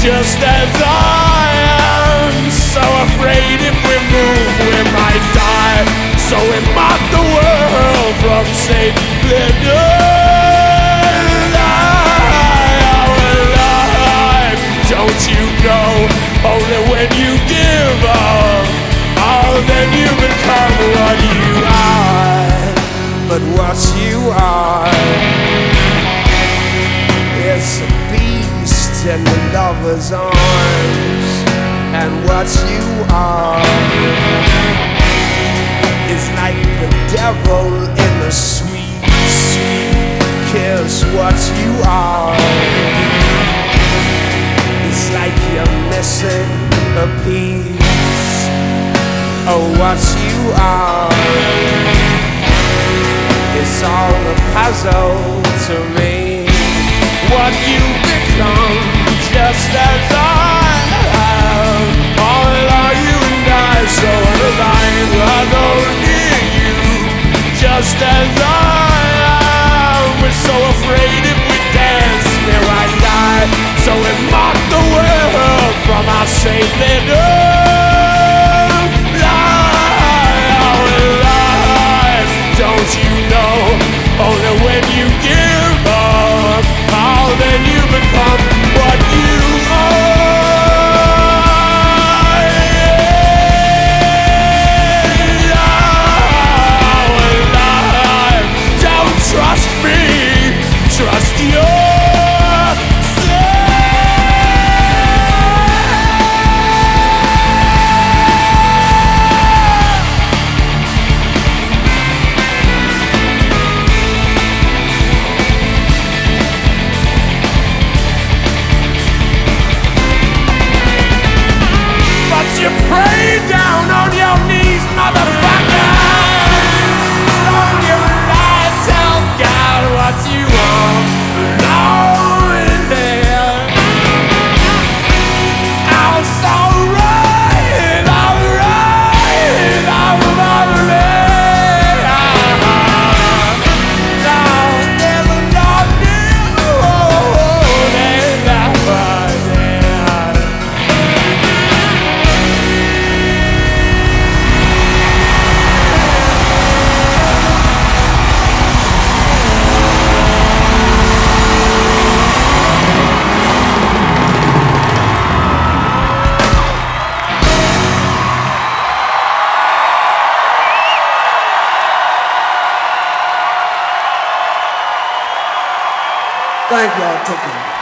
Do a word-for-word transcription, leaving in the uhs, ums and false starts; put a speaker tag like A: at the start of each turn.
A: just as I am. So afraid if we move we might die. So we mock the world from Saint alive. Don't you know, only when you give up, oh, then you become what you are. But what you are is a beast in the lover's arms. And what you are is like the devil in a sweet, sweet kiss. What you are is like you're missing a piece. Oh, what you are is all a puzzle to me. What you become, just as I am. All are you and I, so unalive. I don't need you, just as I am. We're so afraid if we dance, we might die. So we mock the world from our saintly life. Don't you know, only when you give up, oh, then you become what you are. Don't trust me, trust yourself. You pray down on your knees, motherfucker. On your life, tell God what you want. Alone there, I'm so right, I'm right, I'm right. Now there's no new, there's never there.
B: Thank y'all. Take care.